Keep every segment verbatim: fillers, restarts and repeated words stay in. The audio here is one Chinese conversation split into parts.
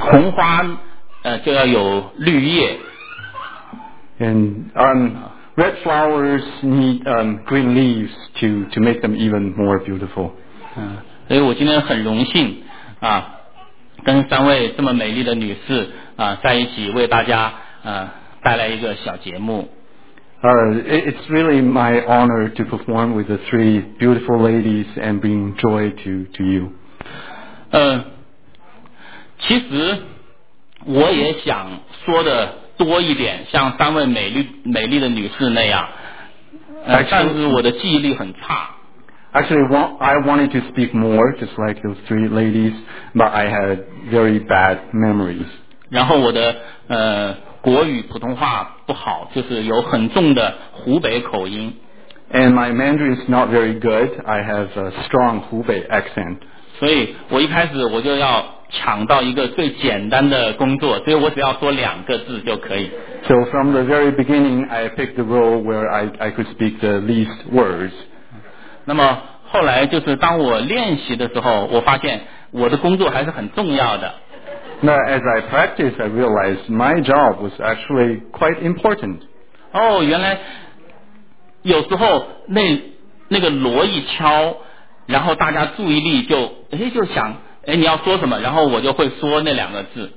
红花呃就要有绿叶。 And um, red flowers need um, green leaves to, to make them even more beautiful. 嗯，所以我今天很荣幸啊，跟三位这么美丽的女士啊在一起，为大家呃带来一个小节目。 Uh, it, it's really my honor to perform with the three beautiful ladies and bring joy to, to you. 嗯，其实我也想说的多一点，像三位美丽美丽的女士那样，呃，但是我的记忆力很差。 Actually, I wanted to speak more, just like those three ladies, but I had very bad memories. 然后我的呃国语普通话不好，就是有很重的湖北口音。 And my Mandarin is not very good. I have a strong Hubei accent. 所以我一开始我就要抢到一个最简单的工作，所以我只要说两个字就可以。 So from the very beginning, I picked the role where I, I could speak the least words. 那么后来就是当我练习的时候，我发现我的工作还是很重要的。 Now, as I practiced, I realized my job was actually quite important. 哦，原来有时候那那个锣一敲，然后大家注意力就哎就想哎你要说什么，然后我就会说那两个字。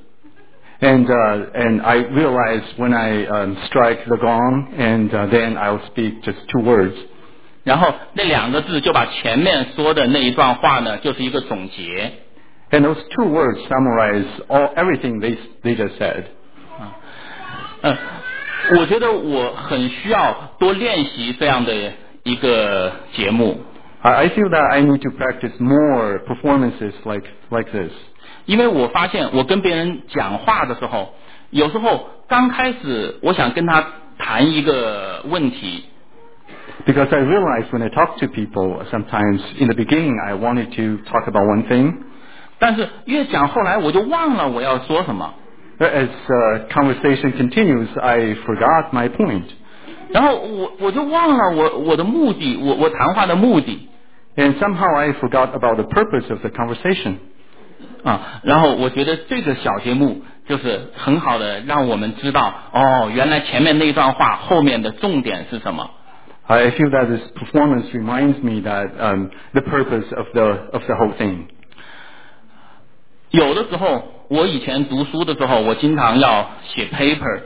And uh, and I realized when I um, strike the gong, and uh, then I'll speak just two words. 然后那两个字就把前面说的那一段话呢，就是一个总结。 And those two words summarize all everything they they just said. 啊，嗯，我觉得我很需要多练习这样的一个节目。 I, I feel that I need to practice more performances like like this. 因为我发现我跟别人讲话的时候，有时候刚开始我想跟他谈一个问题。 Because I realized when I talk to people, sometimes in the beginning I wanted to talk about one thing. 但是越讲后来我就忘了我要说什么。 As uh, conversation continues, I forgot my point. 然后我我就忘了我我的目的，我我谈话的目的。 And somehow I forgot about the purpose of the conversation. 啊，然后我觉得这个小节目就是很好的让我们知道，哦，原来前面那段话后面的重点是什么。 I feel that this performance reminds me that um, the purpose of the of the whole thing. 有的时候，我以前读书的时候，我经常要写 paper。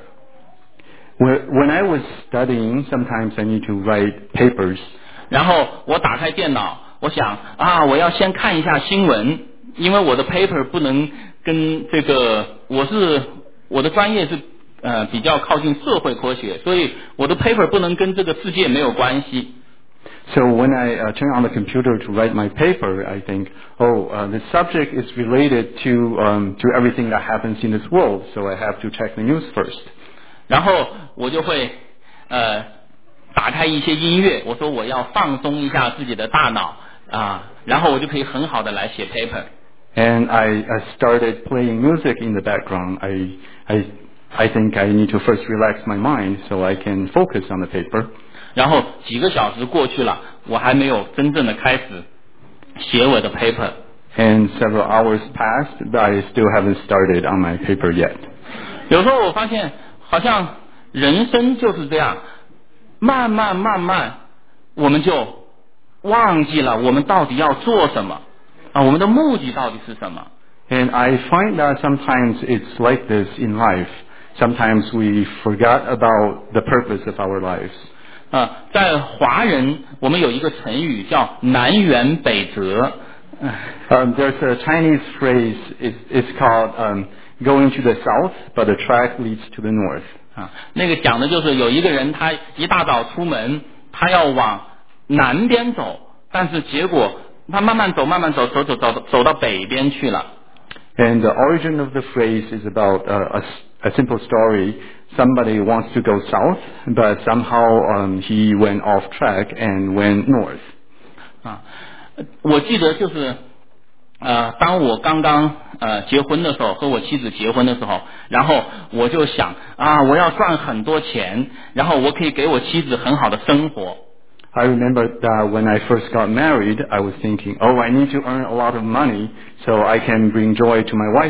When I was studying, sometimes I need to write papers. 然后我打开电脑，我想啊，我要先看一下新闻，因为我的 paper 不能跟这个，我是我的专业是呃比较靠近社会科学，所以我的 paper 不能跟这个世界没有关系。 So when I uh, turn on the computer to write my paper, I think, oh, uh, the subject is related to um, to everything that happens in this world, so I have to check the news first. 然后我就会呃打开一些音乐，我说我要放松一下自己的大脑啊，然后我就可以很好的来写 paper。 And I, I started playing music in the background. I, I, I think I need to first relax my mind so I can focus on the paper. 然后几个小时过去了，我还没有真正的开始写我的 paper。 And several hours passed, but I still haven't started on my paper yet. 有时候我发现好像人生就是这样，慢慢慢慢我们就忘记了我们到底要做什么啊，我们的目的到底是什么。 And I find that sometimes it's like this in life. Sometimes we forgot about the purpose of our lives. 啊，在华人我们有一个成语叫南辕北辙。 Um, there's a Chinese phrase, it's, it's called um, going to the south, but the track leads to the north. 啊，那个讲的就是有一个人他一大早出门，他要往南边走，但是结果他慢慢走慢慢走走走走走到北边去了。 And the origin of the phrase is about uh, a, a simple story. Somebody wants to go south, but somehow um, he went off track and went north. 啊，我记得就是呃，当我刚刚呃结婚的时候，和我妻子结婚的时候，然后我就想啊，我要赚很多钱，然后我可以给我妻子很好的生活。 I remember that when I first got married, I was thinking, oh, I need to earn a lot of money so I can bring joy to my wife.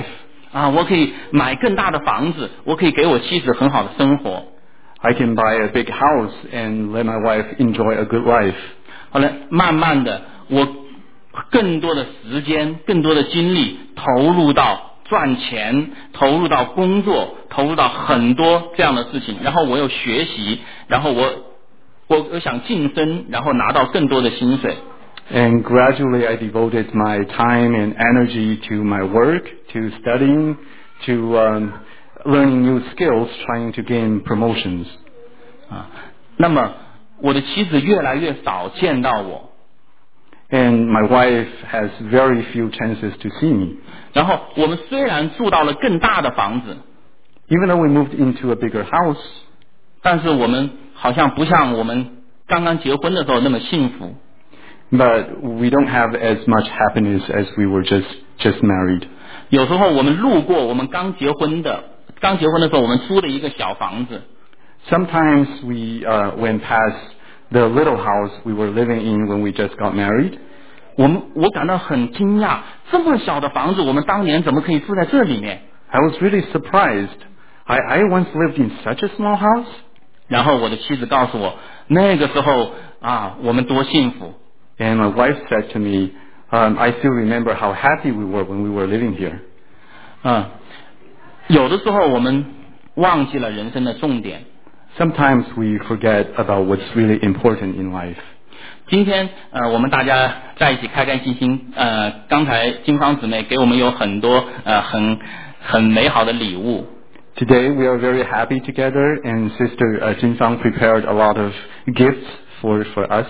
啊，我可以买更大的房子，我可以给我妻子很好的生活。 I can buy a big house and let my wife enjoy a good life. 后来慢慢的，我更多的时间、更多的精力投入到赚钱，投入到工作，投入到很多这样的事情，然后我又学习，然后我我我想晋升，然后拿到更多的薪水。 And gradually I devoted my time and energy to my work, to studying, to um, learning new skills, trying to gain promotions. 啊，那么我的妻子越来越少见到我。 And my wife has very few chances to see me. 然后我们虽然住到了更大的房子， Even though we moved into a bigger house, 但是我们好像不像我们刚刚结婚的时候那么幸福。 but we don't have as much happiness as we were just just married. 有时候我们路过我们刚结婚的，刚结婚的时候我们租了一个小房子。 Sometimes we uh, went past the little house we were living in when we just got married. 我们我感到很惊讶，这么小的房子，我们当年怎么可以住在这里面？ I was really surprised. I, I once lived in such a small house. 然后我的妻子告诉我，那个时候啊，我们多幸福。 And my wife said to me, um, I still remember how happy we were when we were living here. 嗯，有的时候我们忘记了人生的重点。 Sometimes we forget about what's really important in life. 今天呃，我们大家在一起开开心心。呃，刚才金芳姊妹给我们有很多呃很很美好的礼物。 Today we are very happy together, and Sister uh, Jin Fang prepared a lot of gifts for for us.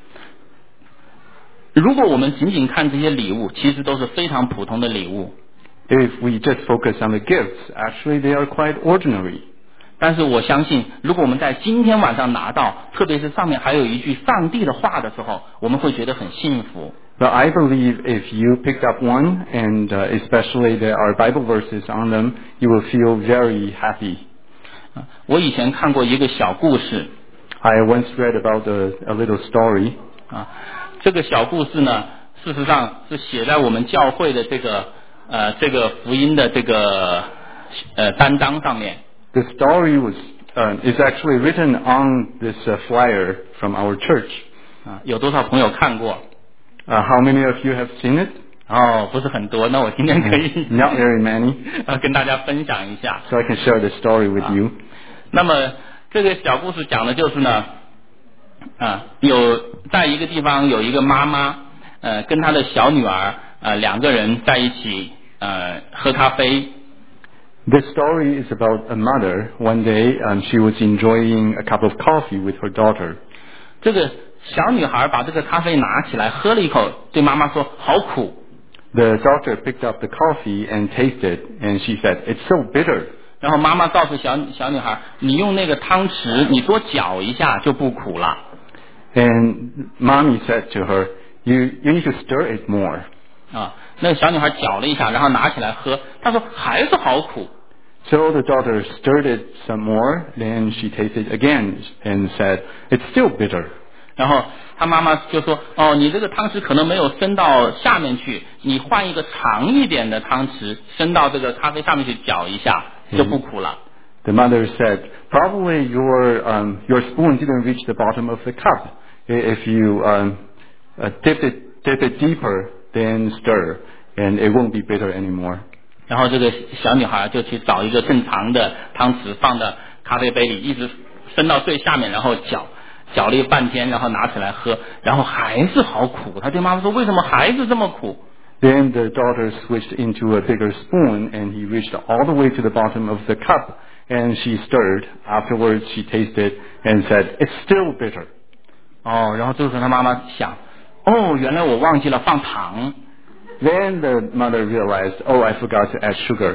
如果我们仅仅看这些礼物，其实都是非常普通的礼物。 If we just focus on the gifts, actually they are quite ordinary. 但是我相信，如果我们在今天晚上拿到，特别是上面还有一句上帝的话的时候，我们会觉得很幸福。 But I believe if you picked up one, and uh, especially there are Bible verses on them, you will feel very happy. 我以前看过一个小故事。 I once read about a, a little story. 啊，这个小故事呢，事实上是写在我们教会的这个呃这个福音的这个呃单张上面。 The story was uh, is actually written on this uh, flyer from our church. 啊，有多少朋友看过？ Uh, how many of you have seen it? 哦，不是很多。那我今天可以 Not very many. 呃跟大家分享一下。 So I can share the story with you. 那么这个小故事讲的就是呢，啊，有在一个地方有一个妈妈，呃，跟她的小女儿，呃，两个人在一起，呃，喝咖啡。 The story is about a mother. One day, um, she was enjoying a cup of coffee with her daughter. 这个小女孩把这个咖啡拿起来喝了一口，对妈妈说：“好苦。” The daughter picked up the coffee and tasted, and she said, "It's so bitter." 然后妈妈告诉小小女孩：“你用那个汤匙，你多搅一下就不苦了。” And mommy said to her, "You you need to stir it more." 啊，那个小女孩搅了一下，然后拿起来喝，她说还是好苦。 So the daughter stirred it some more, then she tasted again and said, "It's still bitter." 然后她妈妈就说：“哦，你这个汤匙可能没有伸到下面去，你换一个长一点的汤匙，伸到这个咖啡上面去搅一下，就不苦了。” The mother said, "Probably your um, your spoon didn't reach the bottom of the cup. If you um, uh, dip it dip it deeper, then stir, and it won't be bitter anymore." 然后这个小女孩就去找一个更长的汤匙，放到咖啡杯里，一直伸到最下面，然后搅搅了半天，然后拿起来喝，然后还是好苦。她对妈妈说：“为什么还是这么苦？” Then the daughter switched into a bigger spoon, and he reached all the way to the bottom of the cup, and she stirred. Afterwards, she tasted and said, "It's still bitter." 哦，然后这个时候她妈妈想：“哦，原来我忘记了放糖。” Then the mother realized, "Oh, I forgot to add sugar."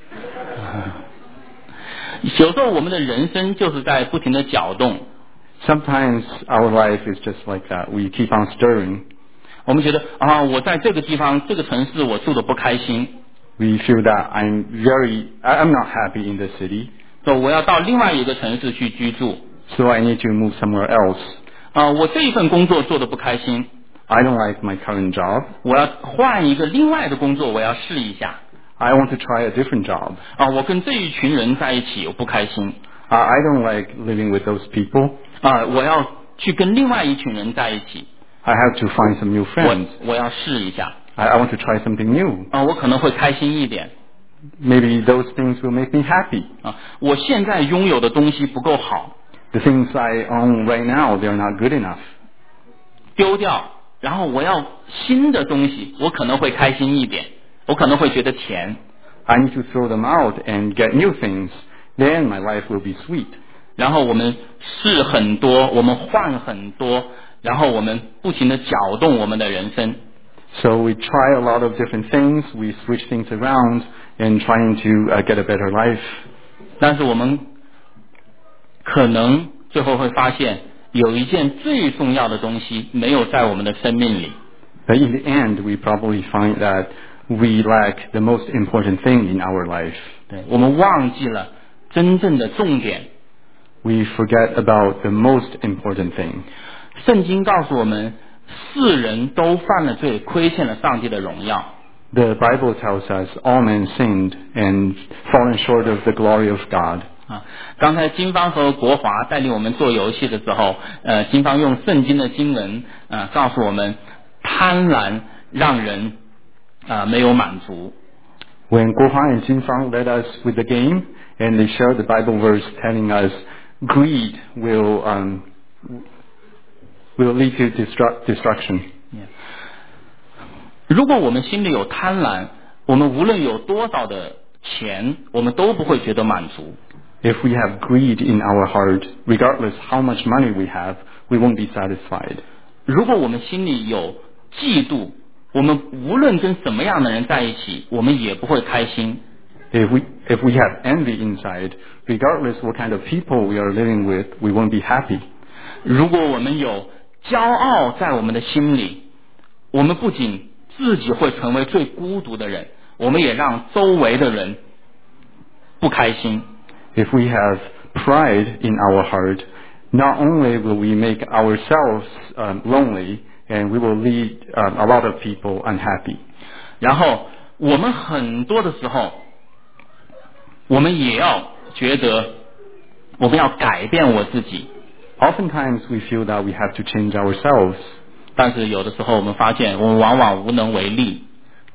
有时候我们的人生就是在不停的搅动。 Sometimes our life is just like that. We keep on stirring. 我们觉得啊，我在这个地方、这个城市我住的不开心， We feel that I'm very, I- I'm not happy in the city, 所以我要到另外一个城市去居住。 so I need to move somewhere else. 啊，我这一份工作做的不开心， I don't like my current job. 我要换一个另外的工作，我要试一下。 I want to try a different job. 啊，我跟这一群人在一起，我不开心。 Uh, I don't like living with those people. 啊，我要去跟另外一群人在一起。 I have to find some new 我 friends. 我要试一下。 I, I want to try something new. 啊，我可能会开心一点。 Maybe those things will make me happy. 啊，我现在拥有的东西不够好， The things I own right now, they're not good enough. 丢掉，然后我要新的东西，我可能会开心一点，我可能会觉得甜。 I need to throw them out and get new things. Then my life will be sweet. 然后我们试很多，我们换很多，然后我们不停地搅动我们的人生。 So we try a lot of different things. We switch things around and trying to uh, get a better life. 但是我们可能最后会发现，有一件最重要的东西没有在我们的生命里。 But in the end, we probably find that we lack the most important thing in our life. 对，我们忘记了真正的重点。 We forget about the most important thing. 圣经告诉我们，世人都犯了罪，亏欠了上帝的荣耀。 The Bible tells us all men sinned and fallen short of the glory of God. 啊，刚才金芳和国华带领我们做游戏的时候，呃，金芳用圣经的经文，呃，告诉我们，贪婪让人啊、呃、没有满足。 When Guohua and Jinfang led us with the game, and they shared the Bible verse telling us greed will um, will lead to destru- destruction. 如果我们心里有贪婪，我们无论有多少的钱，我们都不会觉得满足。 If we have greed in our heart, regardless how much money we have, we won't be satisfied. 如果我们心里有嫉妒，我们无论跟什么样的人在一起，我们也不会开心。 If we if we have envy inside, regardless what kind of people we are living with, we won't be happy. 如果我们有骄傲在我们的心里，我们不仅自己会成为最孤独的人，我们也让周围的人不开心。 If we have pride in our heart, not only will we make ourselves um, lonely, and we will lead um, a lot of people unhappy. 然后我们很多的时候，我们也要觉得我们要改变我自己， Oftentimes we feel that we have to change ourselves, 但是有的时候我们发现我们往往无能为力。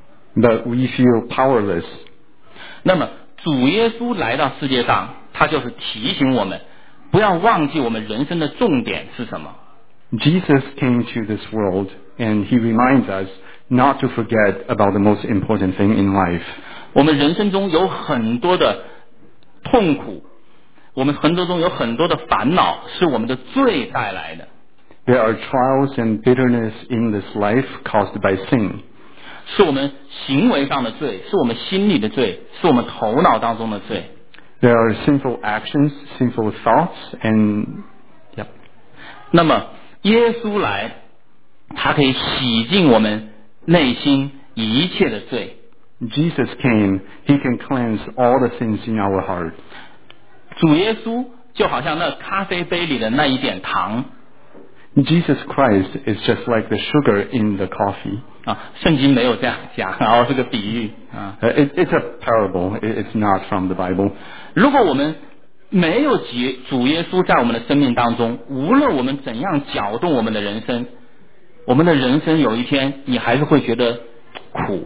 but we feel powerless. 那么主耶稣来到世界上，他就是提醒我们，不要忘记我们人生的重点是什么。 Jesus came to this world, and he reminds us not to forget about the most important thing in life. 我们人生中有很多的痛苦，我们很多中有很多的烦恼，是我们的罪带来的。 There are trials and bitterness in this life caused by sin. 是我们行为上的罪，是我们心里的罪，是我们头脑当中的罪。 There are sinful actions, sinful thoughts, and yep. 那么耶稣来，他可以洗净我们内心一切的罪。 Jesus came, he can cleanse all the sins in our heart. 主耶稣就好像那咖啡杯里的那一点糖 Jesus Christ is just like the sugar in the coffee. 啊，圣经没有这样讲，然后是个比喻啊。 Uh, it, it's a parable. It, it's not from the Bible. 如果我们没有结主耶稣在我们的生命当中，无论我们怎样搅动我们的人生，我们的人生有一天你还是会觉得苦。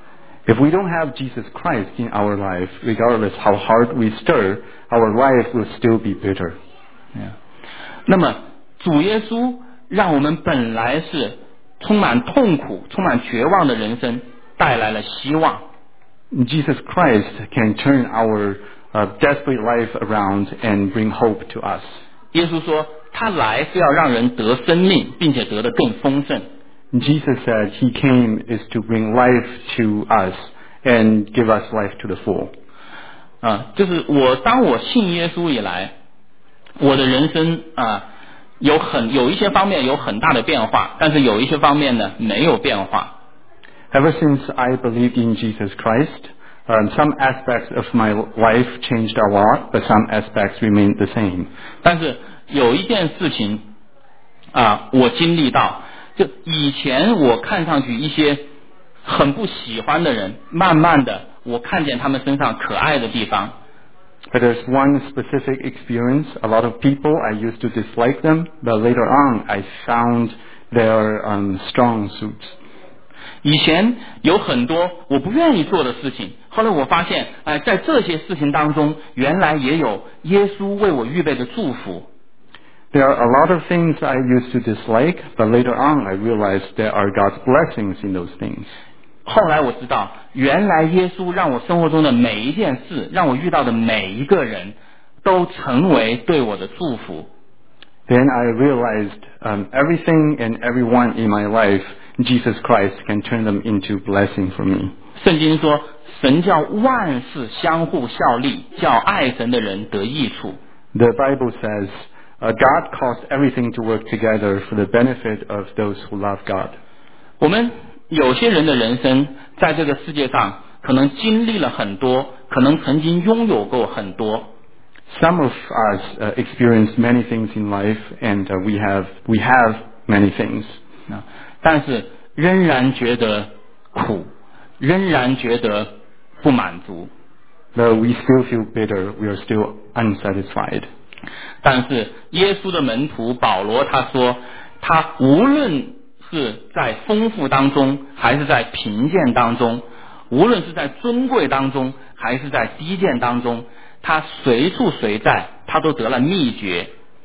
If we don't have Jesus Christ in our life, regardless how hard we stir, our life will still be bitter. 那么主耶稣让我们本来是充满痛苦、充满绝望的人生带来了希望。 Jesus Christ can turn our uh, desperate life around and bring hope to us. 耶稣说他来是要让人得生命，并且得得更丰盛。 Jesus said he came is to bring life to us and give us life to the full. 啊，就是我当我信耶稣以来，我的人生啊有很有一些方面有很大的变化，但是有一些方面呢没有变化。 Ever since I believed in Jesus Christ, um, some aspects of my life changed a lot, but some aspects remained the same. 但是有一件事情啊，我经历到，就以前我看上去一些很不喜欢的人，慢慢的我看见他们身上可爱的地方。 But there's one specific experience. A lot of people, I used to dislike them, but later on I found their um, strong suits. 以前有很多我不愿意做的事情，后来我发现，哎、呃，在这些事情当中，原来也有耶稣为我预备的祝福。 There are a lot of things I used to dislike, but later on I realized there are God's blessings in those things. 后来我知道，原来耶稣让我生活中的每一件事，让我遇到的每一个人，都成为对我的祝福。 Then I realized um, everything and everyone in my life, Jesus Christ can turn them into blessing for me. 圣经说，神叫万事相互效力，叫爱神的人得益处。 The Bible says, uh, God caused everything to work together for the benefit of those who love God. 我们有些人的人生在这个世界上可能经历了很多，可能曾经拥有过很多。 Some of us uh, experience many things in life, and uh, we have we have many things. 但是仍然觉得苦，仍然觉得不满足。 Though we still feel bitter, we are still unsatisfied. 但是耶稣的门徒保罗他说，他无论是在丰富当中，还是在贫贱当中，无论是在尊贵当中，还是在低贱当中，他随处随在，他都得了秘诀。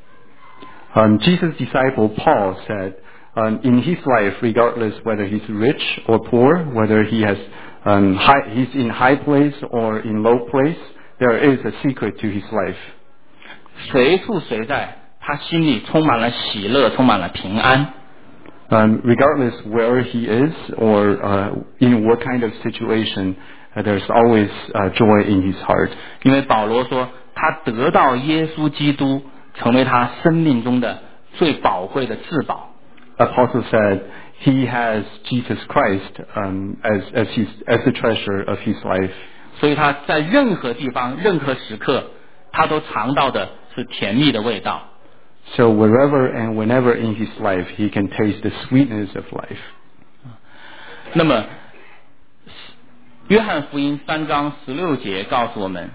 Um, Jesus' disciple Paul said, um, in his life, regardless whether he's rich or poor, whether he has um, high, he's in high place or in low place, there is a secret to his life. 随处随在，他心里充满了喜乐，充满了平安。 Um, regardless where he is or uh, in what kind of situation, uh, there's always uh, joy in his heart. 因为保罗说，他得到耶稣基督，成为他生命中的最宝贵的至宝。 Apostle said he has Jesus Christ um, as as his as the treasure of his life. 所以他在任何地方、任何时刻，他都尝到的是甜蜜的味道。 So wherever and whenever in his life, he can taste the sweetness of life. 那么，约翰福音三章十六节告诉我们，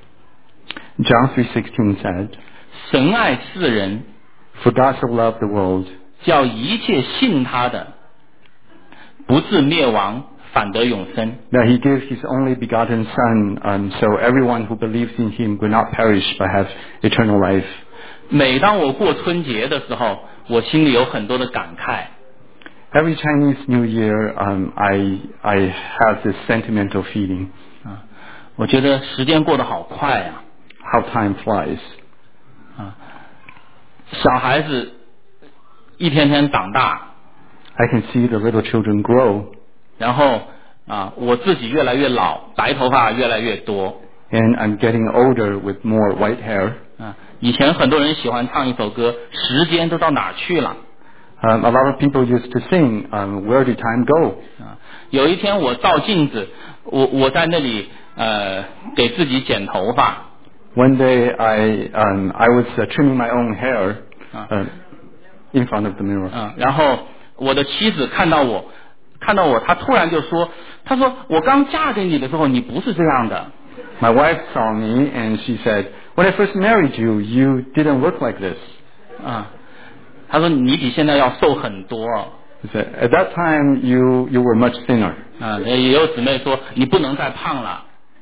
John three sixteen said, 神爱世人， "For God so loved the world, 叫一切信他的，不至灭亡，反得永生。 that he gave his only begotten Son, um, so everyone who believes in him will not perish but have eternal life." 每当我过春节的时候，我心里有很多的感慨。 Every Chinese New Year, um, I I have this sentimental feeling. 啊，我觉得时间过得好快啊！ How time flies. 啊，小孩子一天天长大， I can see the little children grow, 然后啊，我自己越来越老，白头发越来越多。 and I'm getting older with more white hair. 啊，以前很多人喜欢唱一首歌，时间都到哪儿去了？ Um, a lot of people used to sing, um, "Where did time go?" 啊，有一天我照镜子，我我在那里呃给自己剪头发。 One day, I um, I was uh, trimming my own hair Ah. uh, in front of the mirror. 嗯，然后我的妻子看到我，看到我，她突然就说：“她说我刚嫁给你的时候，你不是这样的。 My wife saw me and she said, "When I first married you, you didn't look like this." ” 啊，她说你比现在要瘦很多。 She said, "At that time, you you were much thinner." 啊，也有姊妹说你不能再胖了。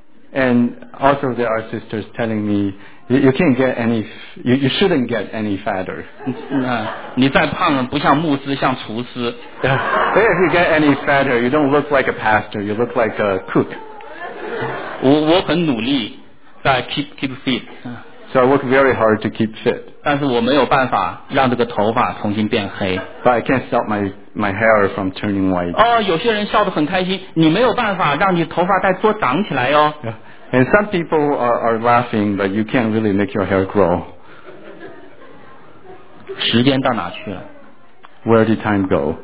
And also there are sisters telling me, "You, you can't get any, you, you shouldn't get any fatter." 嗯啊，你再胖了不像牧师，像厨师。 If you get any fatter, you don't look like a pastor. You look like a cook. 我我很努力在 keep keep fit， So I work very hard to keep fit. 但是我没有办法让这个头发重新变黑。 But I can't stop my, my hair from turning white. 哦，有些人笑得很开心，你没有办法让你头发再多长起来哦。 Yeah. And some people are, are laughing, but you can't really make your hair grow. 时间到哪去了？ Where did time go?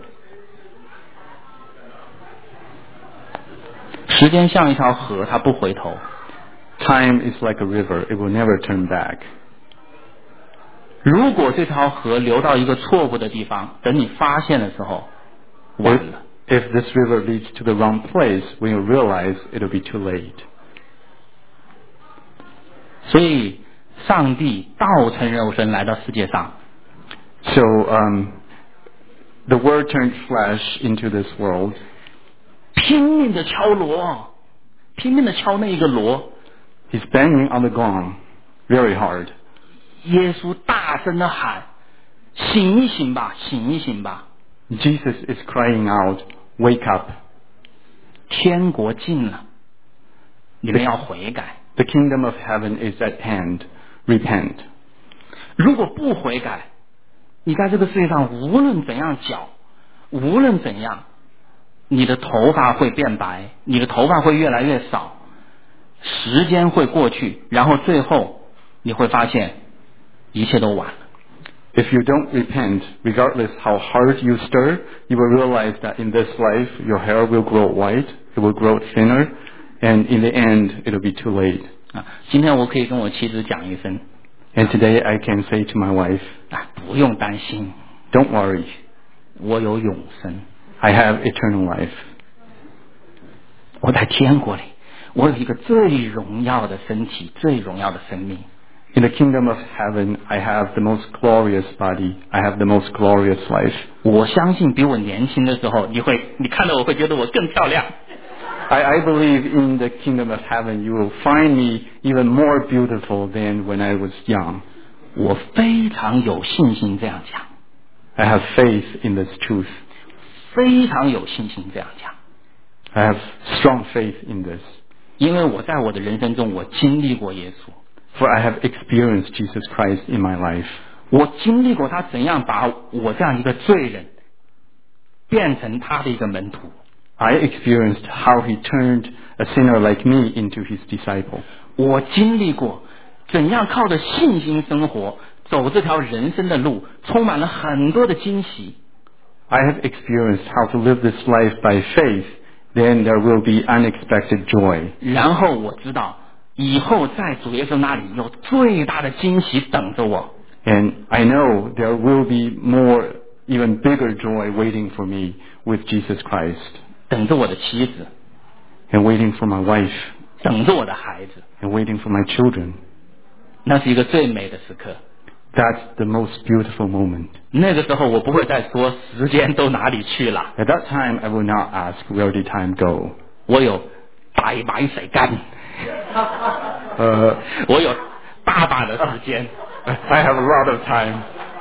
时间像一条河，它不回头。 Time is like a river. It will never turn back. 如果这条河流到一个错误的地方，等你发现的时候，晚 If, 了。 If this river leads to the wrong place, when you realize it'll be too late. 所以，上帝道成肉身来到世界上， So um, the Word turned flesh into this world. 拼命的敲锣，拼命的敲那一个锣。 He's banging on the gong very hard. 耶稣大声的喊：“醒一醒吧，醒一醒吧！ Jesus is crying out, "Wake up! 天国近了，你们要悔改。 The kingdom of heaven is at hand. Repent." 如果不悔改，你在这个世界上无论怎样搅，无论怎样，你的头发会变白，你的头发会越来越少，时间会过去，然后最后你会发现一切都晚了。 If you don't repent, regardless how hard you stir, you will realize that in this life, your hair will grow white, it will grow thinner, and in the end, it'll be too late. 啊，今天我可以跟我妻子讲一声， And today I can say to my wife, 啊，不用担心， "Don't worry, 我有永生， I have eternal life. 我在天国里，我有一个最荣耀的身体，最荣耀的生命。 In the kingdom of heaven, I have the most glorious body. I have the most glorious life." 我相信比我年轻的时候，你会，你看到我会觉得我更漂亮。 I, I believe in the kingdom of heaven, you will find me even more beautiful than when I was young. 我非常有信心这样讲， I have faith in this truth. 非常有信心这样讲， I have strong faith in this. 因为我在我的人生中，我经历过耶稣， For I have experienced Jesus Christ in my life. 我经历过他怎样把我这样一个罪人变成他的一个门徒， I experienced how he turned a sinner like me into his disciple. 我经历过怎样靠着信心生活，走这条人生的路，充满了很多的惊喜。 I have experienced how to live this life by faith. Then there will be unexpected joy. 然后我知道，以后在主耶稣那里有最大的惊喜等着我。 And I know there will be more, even bigger joy waiting for me with Jesus Christ. 等着我的妻子， And waiting for my wife. 等着我的孩子， And waiting for my children. 那是一个最美的时刻。 That's the most beautiful moment. 那个时候我不会再说时间都哪里去了， At that time, I will not ask, "Where did time go?" 我有大把时间， Uh, 我有大把的时间。 I have a lot of time.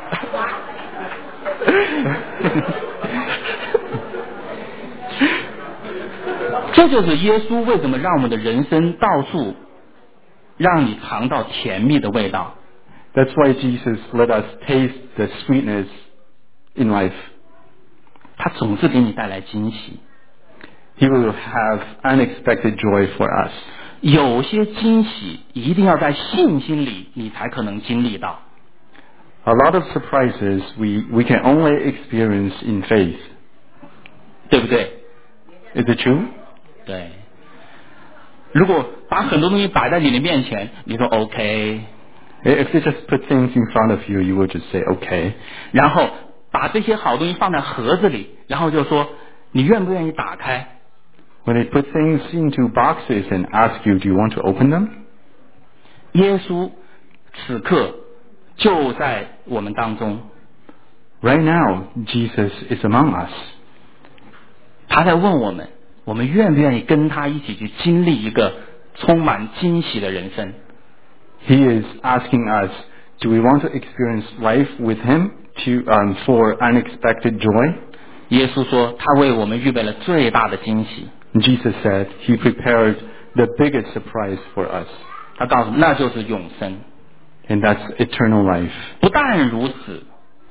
这就是耶稣为什么让我们的人生到处让你尝到甜蜜的味道。 That's why Jesus let us taste the sweetness in life. 他总是给你带来惊喜， He will have unexpected joy for us. 有些惊喜一定要在信心里你才可能经历到。 A lot of surprises we, we can only experience in faith. 对不对？ Is it true? 对。如果把很多东西摆在你的面前，你说 OK， If you just put things in front of you, you will just say, "Okay." 然后把这些好东西放在盒子里，然后就说你愿不愿意打开？ When they put things into boxes and ask you, "Do you want to open them?" 耶稣此刻就在我们当中， Right now, Jesus is among us. 他在问我们，我们愿不愿意跟他一起去经历一个充满惊喜的人生？ He is asking us, do we want to experience life with Him to, um, for unexpected joy? 耶稣说，他为我们预备了最大的惊喜。 And Jesus said He prepared the biggest surprise for us. 他告诉，那就是永生。 And that's eternal life. 不但如此，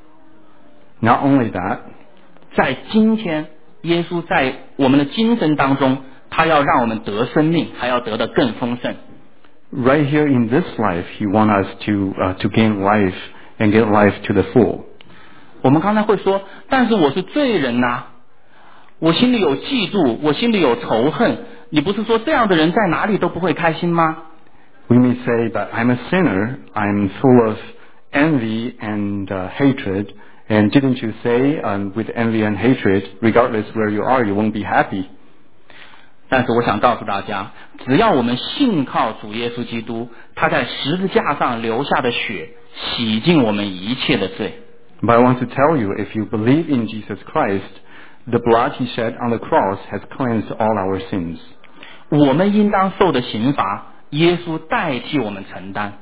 Not only that, 在今天，耶稣在我们的精神当中，他要让我们得生命，还要得的更丰盛。 right here in this life, He wants us to, uh, to gain life and get life to the full. 我们刚才会说，但是我是罪人呐、啊，我心里有嫉妒，我心里有仇恨。你不是说这样的人在哪里都不会开心吗？ We may say, but I'm a sinner, I'm full of envy and uh, hatred, And didn't you say, um, with envy and hatred, regardless where you are, you won't be happy? 但是我想告诉大家，只要我们信靠主耶稣基督，他在十字架上留下的血，洗净我们一切的罪。 But I want to tell you, if you believe in Jesus Christ, the blood he shed on the cross has cleansed all our sins. 我们应当受的刑罚，耶稣代替我们承担。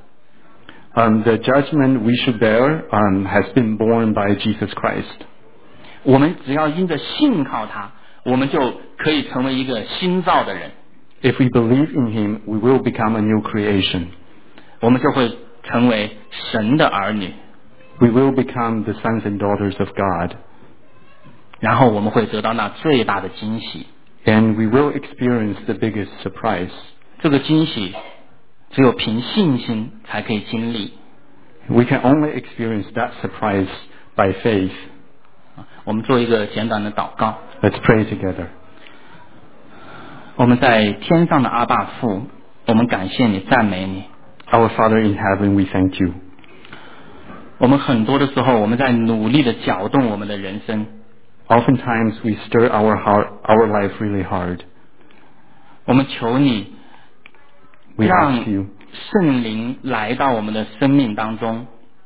Um, the judgment we should bear um, has been borne by Jesus Christ. 我们只要因着信靠他，我们就可以成为一个新造的人。 If we believe in him, we will become a new creation. 我们就会成为神的儿女。 We will become the sons and daughters of God. 然后我们会得到那最大的惊喜。 And we will experience the biggest surprise. 这个惊喜只有凭信心才可以经历。 We can only experience that surprise by faith. 我们做一个简短的祷告。 Let's pray together. 我们在天上的阿爸父，我们感谢你，赞美你。 Our Father in heaven, we thank you. 我们很多的时候，我们在努力的搅动我们的人生。 Oftentimes we stir our heart, our life really hard. 我们求你， We 让 ask you, 圣灵来到我们的生命当中，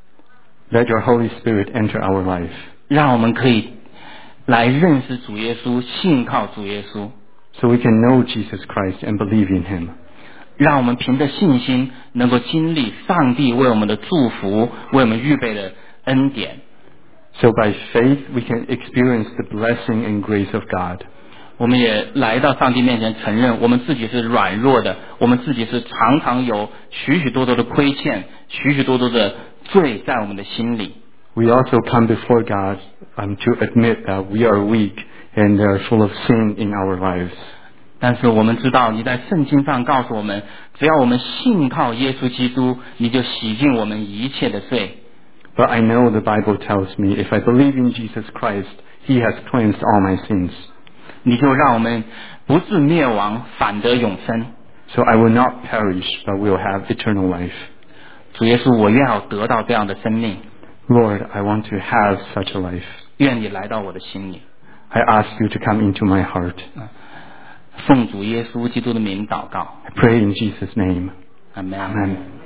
let your Holy Spirit enter our life, 让我们可以来认识主耶稣，信靠主耶稣， so we can know Jesus Christ and believe in him. 让我们凭着信心能够经历上帝为我们的祝福，为我们预备的恩典。 So by faith we can experience the blessing and grace of God. 我们也来到上帝面前，承认我们自己是软弱的，我们自己是常常有许许多多的亏欠，许许多多的罪在我们的心里。 We also come before God um, to admit that we are weak and are full of sin in our lives. 但是我们知道你在圣经上告诉我们，只要我们信靠耶稣基督，你就洗净我们一切的罪。 But I know the Bible tells me if I believe in Jesus Christ, he has cleansed all my sins. 你就让我们不至灭亡，反得永生。 So I will not perish, but will have eternal life. 主耶稣，我愿要得到这样的生命， Lord, I want to have such a life. 愿你来到我的心里。 I ask you to come into my heart. 奉主耶稣基督的名祷告， I pray in Jesus' name. 阿门。 Amen.